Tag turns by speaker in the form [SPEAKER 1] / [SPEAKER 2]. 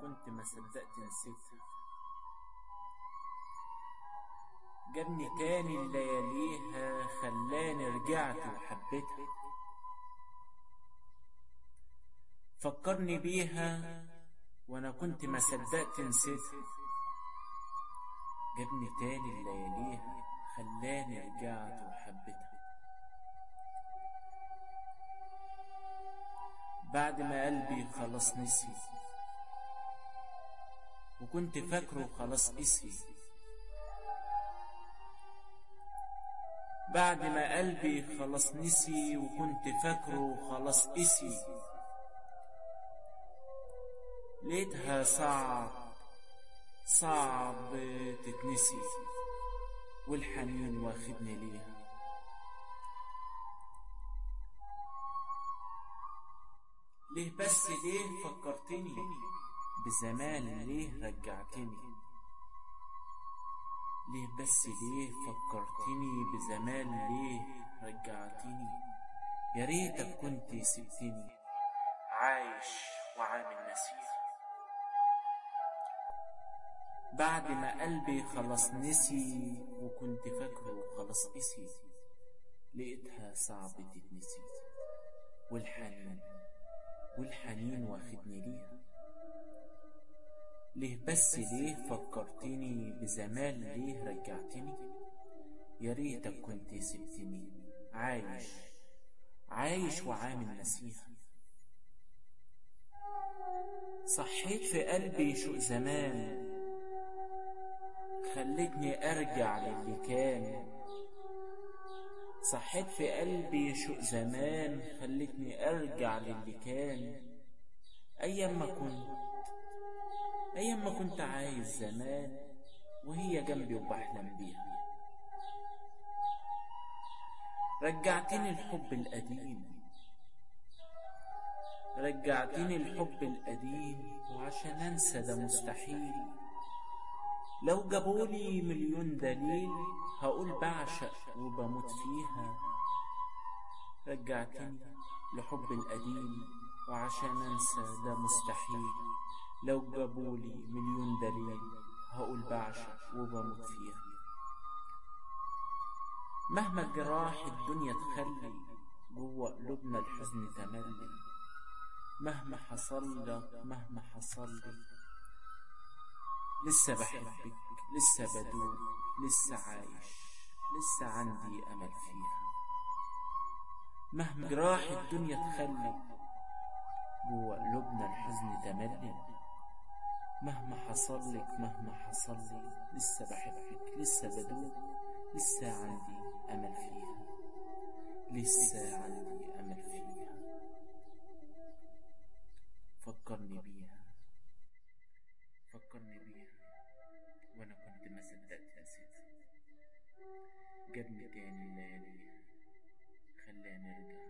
[SPEAKER 1] كنت ما صدقت نسيتها. جابني تاني لياليها، خلاني رجعت وحبيتها. فكرني بيها وانا كنت ما صدقت نسيتها. جابني تاني لياليها، خلاني رجعت وحبيتها. بعد ما قلبي خلاص نسي وكنت فاكره خلاص قسي. بعد ما قلبي خلاص نسي وكنت فاكره خلاص قسي. لقيتها صعب تتنسي، والحنين واخدني ليها. ليه بس ليه فكرتني بزمان، ليه رجعتني؟ ليه بس ليه فكرتني بزمان، ليه رجعتني؟ يا ريتك كنت سبتني عايش وعامل نسيها. بعد ما قلبي خلاص نسي وكنت فاكره خلاص قسي. لقيتها صعب تتنسي، والحنين واخدني ليها. ليه بس ليه فكرتني بزمان، ليه رجعتني؟ يا ريتك كنت سبتني عايش وعامل نسيها. صحيت في قلبي شوق زمان، خلتني ارجع للي كان. صحيت في قلبي شوق زمان، خلتني ارجع للي كان. ايام ما كنت عايز زمان، وهي جنبي وبحلم بيها. رجعتني الحب القديم، وعشان انسى ده مستحيل. لو جابولي مليون دليل هقول بعشق وبموت فيها. رجعتني لحب القديم، وعشان انسى ده مستحيل. لو جابولي مليون دليل هقول بعشق وبموت فيها. مهما جراح الدنيا تخلي جوه قلوبنا الحزن تملي. مهما حصل لي لسه بحبك، لسه بدوب، لسه عايش، لسه عندي امل فيها. مهما جراح الدنيا تخلي جوه قلوبنا الحزن تملي. مهما حصل لي لسه بحبك، لسه بدوب، لسه عندي امل فيها. فكرني بيها وانا كنت ما صدقت نسيتها. جابني تاني لياليها، خلاني ارجع